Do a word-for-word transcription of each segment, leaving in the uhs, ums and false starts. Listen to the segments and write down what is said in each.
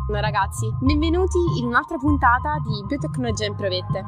Buongiorno ragazzi, benvenuti in un'altra puntata di Biotecnologia Improvette.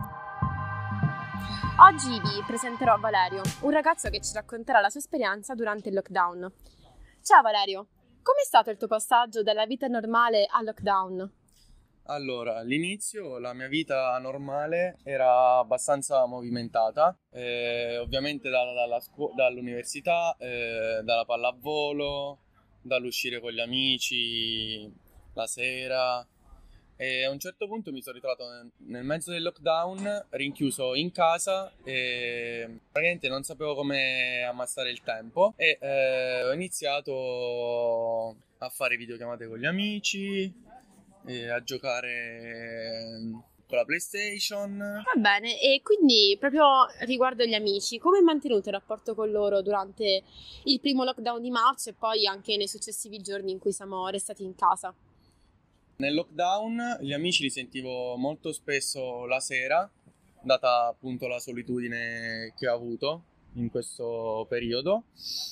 Oggi vi presenterò Valerio, un ragazzo che ci racconterà la sua esperienza durante il lockdown. Ciao Valerio, com'è stato il tuo passaggio dalla vita normale al lockdown? Allora, all'inizio la mia vita normale era abbastanza movimentata, eh, ovviamente dalla, dalla scu- dall'università, eh, dalla pallavolo, dall'uscire con gli amici la sera, e a un certo punto mi sono ritrovato nel, nel mezzo del lockdown, rinchiuso in casa e praticamente non sapevo come ammazzare il tempo e eh, ho iniziato a fare videochiamate con gli amici, e a giocare con la PlayStation. Va bene, e quindi proprio riguardo agli amici, come hai mantenuto il rapporto con loro durante il primo lockdown di marzo e poi anche nei successivi giorni in cui siamo restati in casa? Nel lockdown gli amici li sentivo molto spesso la sera, data appunto la solitudine che ho avuto in questo periodo.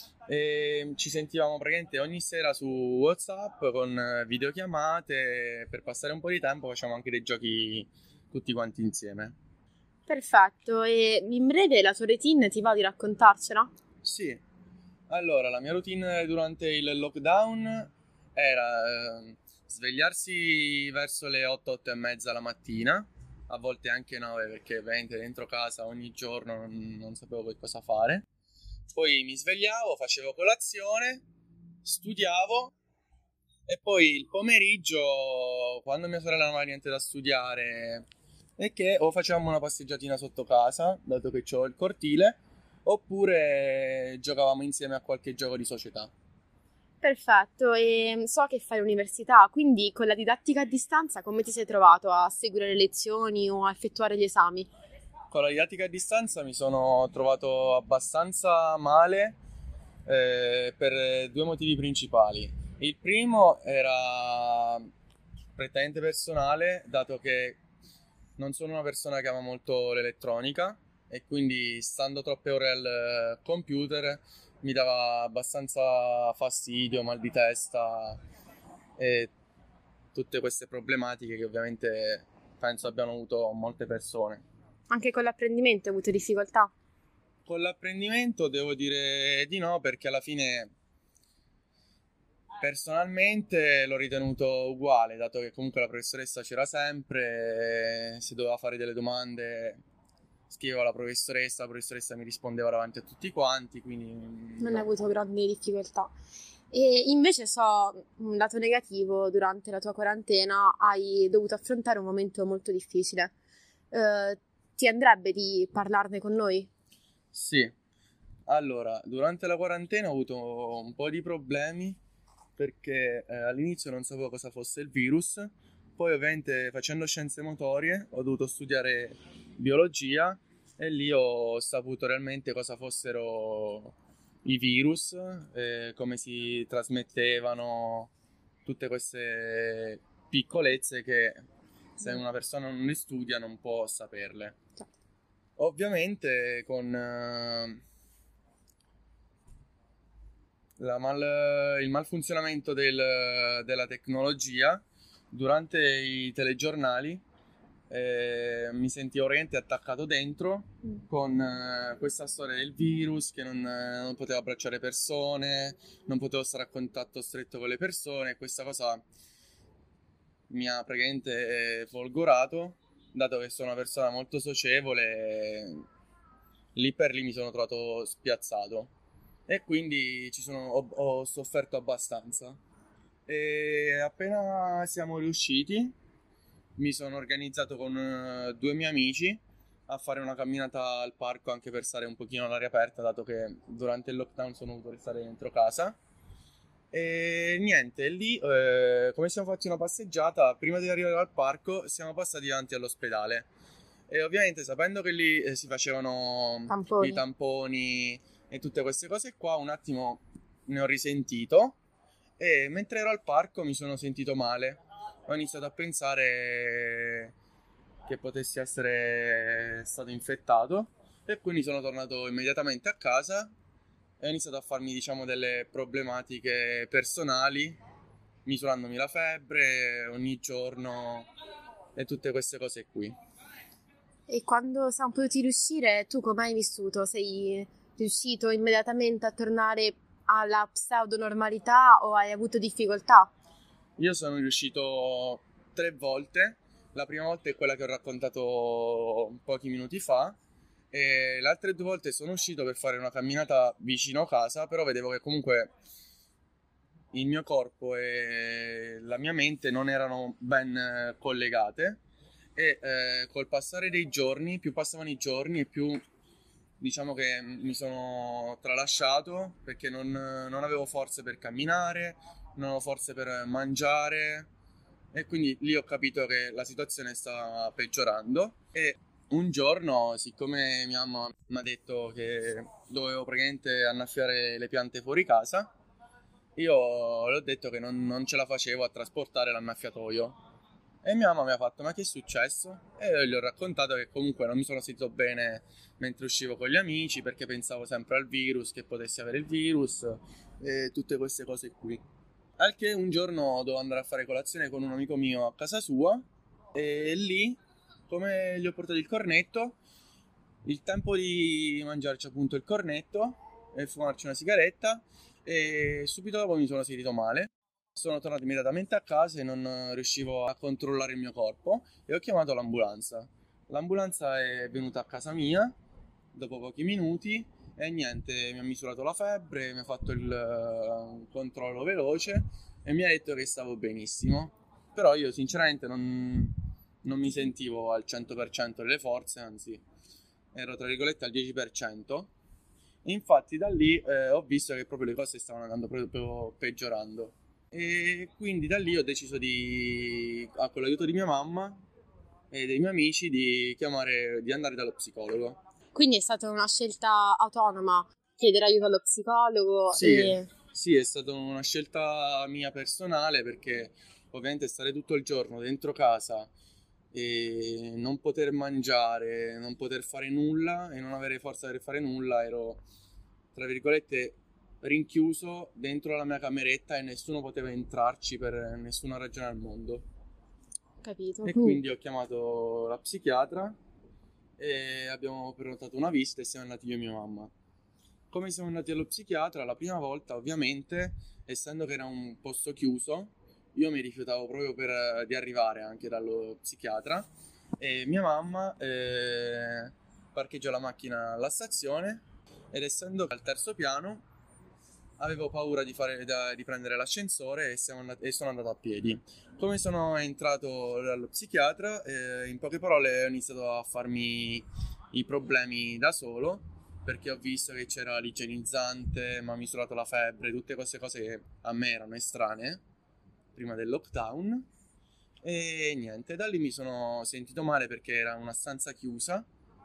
E ci sentivamo praticamente ogni sera su WhatsApp con videochiamate, per passare un po' di tempo facciamo anche dei giochi tutti quanti insieme. Perfetto, e in breve la tua routine ti va di raccontarcela? Sì, allora la mia routine durante il lockdown era eh, svegliarsi verso le otto, otto e mezza la mattina, a volte anche nove perché ovviamente dentro casa ogni giorno non, non sapevo che cosa fare. Poi mi svegliavo, facevo colazione, studiavo e poi il pomeriggio, quando mia sorella non aveva niente da studiare, e che o facevamo una passeggiatina sotto casa, dato che ho il cortile, oppure giocavamo insieme a qualche gioco di società. Perfetto, e so che fai l'università, quindi con la didattica a distanza come ti sei trovato a seguire le lezioni o a effettuare gli esami? Con la didattica a distanza mi sono trovato abbastanza male eh, per due motivi principali. Il primo era prettamente personale, dato che non sono una persona che ama molto l'elettronica e quindi stando troppe ore al computer mi dava abbastanza fastidio, mal di testa e tutte queste problematiche che ovviamente penso abbiano avuto molte persone. Anche con l'apprendimento hai avuto difficoltà? Con l'apprendimento devo dire di no, perché alla fine personalmente l'ho ritenuto uguale, dato che comunque la professoressa c'era sempre, se doveva fare delle domande scrivevo alla professoressa, la professoressa mi rispondeva davanti a tutti quanti, quindi Non hai no. avuto grandi difficoltà. E invece so, un lato negativo, durante la tua quarantena hai dovuto affrontare un momento molto difficile. Eh, ti andrebbe di parlarne con noi? Sì, allora, durante la quarantena ho avuto un po' di problemi perché eh, all'inizio non sapevo cosa fosse il virus, poi ovviamente facendo scienze motorie ho dovuto studiare biologia e lì ho saputo realmente cosa fossero i virus, eh, come si trasmettevano, tutte queste piccolezze che se una persona non le studia non può saperle. Certo. Ovviamente con eh, la mal- il malfunzionamento del- della tecnologia durante i telegiornali eh, mi sentivo veramente attaccato dentro Mm. con eh, questa storia del virus che non, eh, non potevo abbracciare persone, non potevo stare a contatto stretto con le persone. Questa cosa mi ha praticamente eh, folgorato, dato che sono una persona molto socievole, lì per lì mi sono trovato spiazzato e quindi ci sono, ho, ho sofferto abbastanza. E appena siamo riusciti, mi sono organizzato con eh, due miei amici a fare una camminata al parco anche per stare un pochino all'aria aperta, dato che durante il lockdown sono dovuto restare dentro casa. E niente, lì eh, come siamo fatti una passeggiata, prima di arrivare al parco siamo passati davanti all'ospedale e ovviamente sapendo che lì eh, si facevano i Tamponi. tamponi e tutte queste cose qua, un attimo ne ho risentito e mentre ero al parco mi sono sentito male. Ho iniziato a pensare che potessi essere stato infettato e quindi sono tornato immediatamente a casa e ho iniziato a farmi, diciamo, delle problematiche personali misurandomi la febbre ogni giorno e tutte queste cose qui. E quando siamo potuti riuscire, tu come hai vissuto? Sei riuscito immediatamente a tornare alla pseudo-normalità o hai avuto difficoltà? Io sono riuscito tre volte. La prima volta è quella che ho raccontato pochi minuti fa e le altre due volte sono uscito per fare una camminata vicino a casa, però vedevo che comunque il mio corpo e la mia mente non erano ben collegate e eh, col passare dei giorni, più passavano i giorni e più diciamo che mi sono tralasciato perché non, non avevo forze per camminare, non avevo forze per mangiare e quindi lì ho capito che la situazione stava peggiorando e un giorno, siccome mia mamma mi ha detto che dovevo praticamente annaffiare le piante fuori casa, io le ho detto che non, non ce la facevo a trasportare l'annaffiatoio. E mia mamma mi ha fatto: ma che è successo? E io gli ho raccontato che comunque non mi sono sentito bene mentre uscivo con gli amici perché pensavo sempre al virus, che potessi avere il virus e tutte queste cose qui. Al che un giorno dovevo andare a fare colazione con un amico mio a casa sua e lì, come gli ho portato il cornetto, il tempo di mangiarci appunto il cornetto e fumarci una sigaretta e subito dopo mi sono sentito male. Sono tornato immediatamente a casa e non riuscivo a controllare il mio corpo e ho chiamato l'ambulanza. L'ambulanza è venuta a casa mia dopo pochi minuti e niente, mi ha misurato la febbre, mi ha fatto il uh, controllo veloce e mi ha detto che stavo benissimo. Però io sinceramente non, non mi sentivo al cento per cento delle forze, anzi ero tra virgolette al dieci per cento. E infatti da lì eh, ho visto che proprio le cose stavano andando proprio peggiorando. E quindi da lì ho deciso di, ah, con l'aiuto di mia mamma e dei miei amici, di chiamare, di andare dallo psicologo. Quindi è stata una scelta autonoma chiedere aiuto allo psicologo? Sì, e... sì, è stata una scelta mia personale perché ovviamente stare tutto il giorno dentro casa e non poter mangiare, non poter fare nulla e non avere forza per fare nulla, ero tra virgolette rinchiuso dentro la mia cameretta e nessuno poteva entrarci per nessuna ragione al mondo. Capito. E quindi ho chiamato la psichiatra e abbiamo prenotato una visita e siamo andati io e mia mamma. Come siamo andati allo psichiatra? La prima volta, ovviamente, essendo che era un posto chiuso, io mi rifiutavo proprio per, di arrivare anche dallo psichiatra e mia mamma eh, parcheggiò la macchina alla stazione ed essendo al terzo piano avevo paura di, fare, da, di prendere l'ascensore e, siamo andati, e sono andato a piedi. Come sono entrato dallo psichiatra, eh, in poche parole ho iniziato a farmi i problemi da solo, perché ho visto che c'era l'igienizzante, mi ha misurato la febbre, tutte queste cose che a me erano estranee prima del lockdown. E niente, da lì mi sono sentito male perché era una stanza chiusa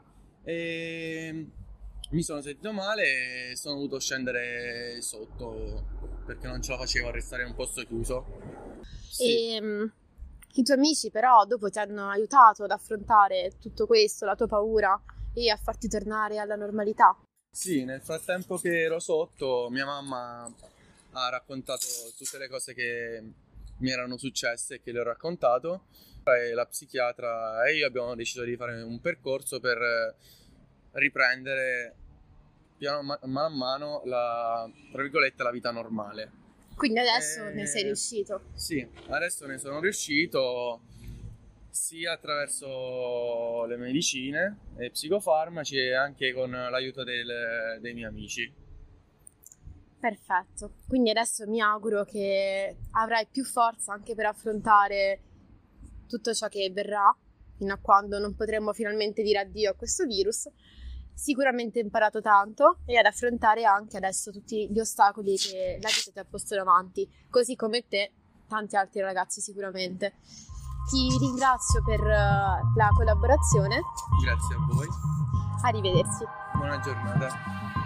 e mi sono sentito male e sono dovuto scendere sotto perché non ce la facevo a restare in un posto chiuso. Sì. E um, i tuoi amici però dopo ti hanno aiutato ad affrontare tutto questo, la tua paura, e a farti tornare alla normalità? Sì, nel frattempo che ero sotto, mia mamma ha raccontato tutte le cose che mi erano successe e che le ho raccontato. E la psichiatra e io abbiamo deciso di fare un percorso per riprendere piano man- mano a mano la, tra virgolette, la vita normale. Quindi adesso e... ne sei riuscito? Sì, adesso ne sono riuscito sia attraverso le medicine e psicofarmaci e anche con l'aiuto del, dei miei amici. Perfetto, quindi adesso mi auguro che avrai più forza anche per affrontare tutto ciò che verrà, fino a quando non potremo finalmente dire addio a questo virus. Sicuramente hai imparato tanto e ad affrontare anche adesso tutti gli ostacoli che la vita ti ha posto davanti, così come te, tanti altri ragazzi sicuramente. Ti ringrazio per la collaborazione. Grazie a voi. Arrivederci. Buona giornata.